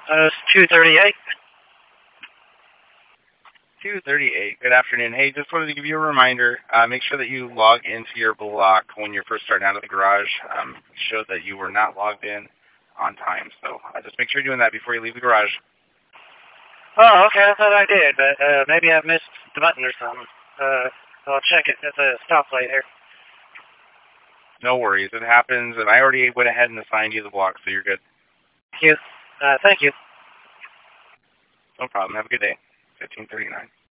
It's 238. 238. Good afternoon. Hey, just wanted to give you a reminder. Make sure that you log into your block when you're first starting out of the garage. Showed that you were not logged in on time, so just make sure you're doing that before you leave the garage. Oh, okay. I thought I did, but maybe I missed the button or something. I'll check it at the stoplight here. No worries. It happens, and I already went ahead and assigned you the block, so you're good. Thank you. Thank you. No problem. Have a good day. 1539.